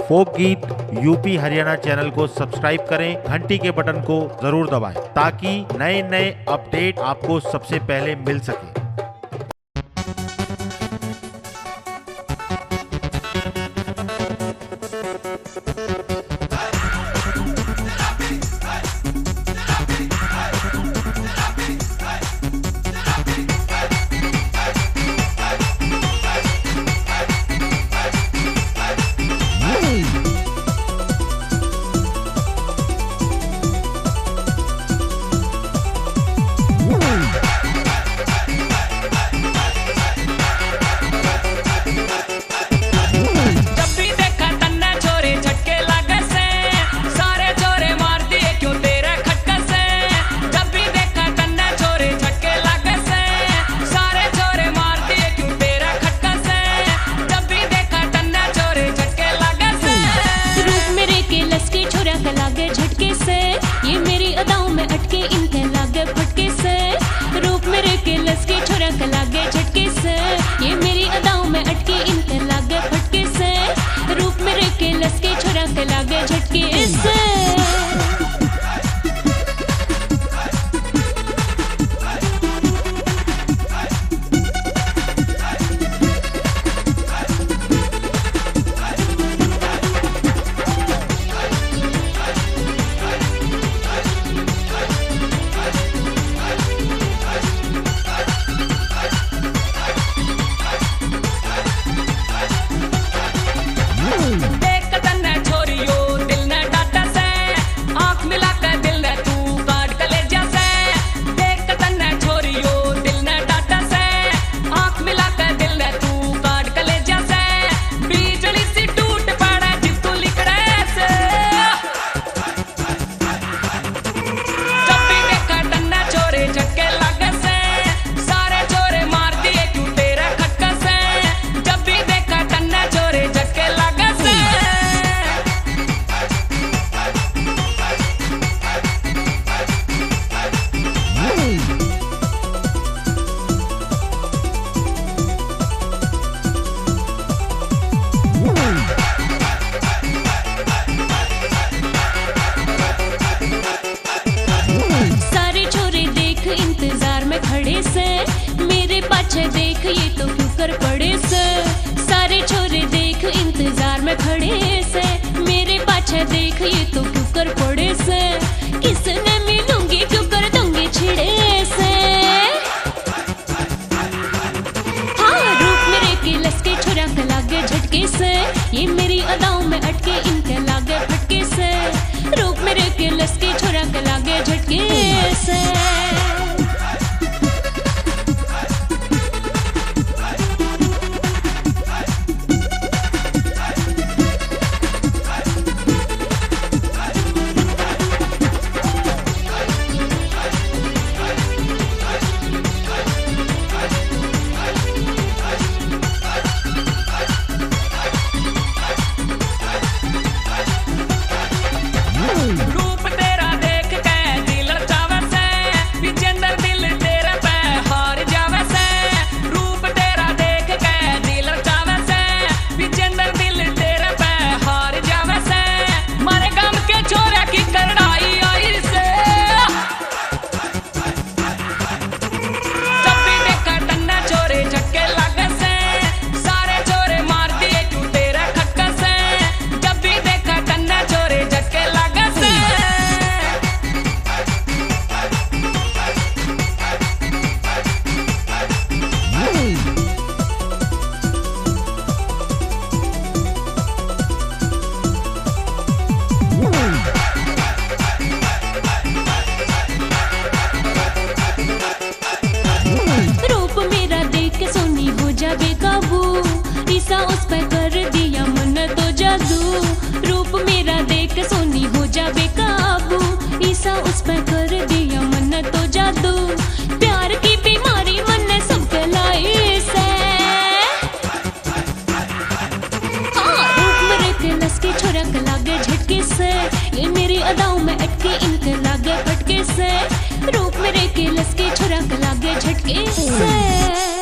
फोक गीत UP Haryana channel को subscribe करें, घंटी के बटन को जरूर दबाएं ताकि नए नए अपडेट आपको सबसे पहले मिल सके। लागे झटके से ये मेरी अदाओं में अटके, इनके लागे फटके से। रूप मेरे के लसके छोरा के लागे झटके से, ये मेरी अदाओं में अटके, इनके लागे फटके से। रूप मेरे के लसके छोरा के लागे झटके से। इंतजार में खड़े से मेरे पाछे देख, ये तो क्यों कर पड़े से। सारे छोरे देख इंतजार में खड़े से मेरे पाछे देख, ये तो क्यों कर पड़े से। किसने मिलूंगी क्यों कर दूंगी छिड़े से। हाँ, रूप मेरे के लसके छोरा के लागे झटके से, ये मेरी अदाओं में अटके, इनके लागे फटके से। रूप मेरे के लसके छोरा के लागे झटके से। रूप तेरा देख के दिल ललचावे से, विजेंद्र दिल तेरे पे हार जावे से। रूप तेरा देख के दिल ललचावे से, विजेंद्र दिल तेरे पे हार जावे से। मारे गम के छोरे की करड़ाई आई से। जब भी देखा टन्ना छोरे झटके लागे से, सारे छोरे मार दिए क्यों तेरे खटके से। जब भी देखा टन्ना छोरे झटके लागे ईसा उस पे कर दिया मन तो जादू। रूप मेरा देख सोनी हो जावे काबू। ईसा उस पे कर दिया मन तो जादू। प्यार की बीमारी मन ने सबके लाई से। हाँ, रूप मेरे के लसके छोरा के लागे झटके से, ये मेरी अदाओं में अटके, इनके लागे फटके से। रूप मेरे के लसके छोरा के लागे झटके से।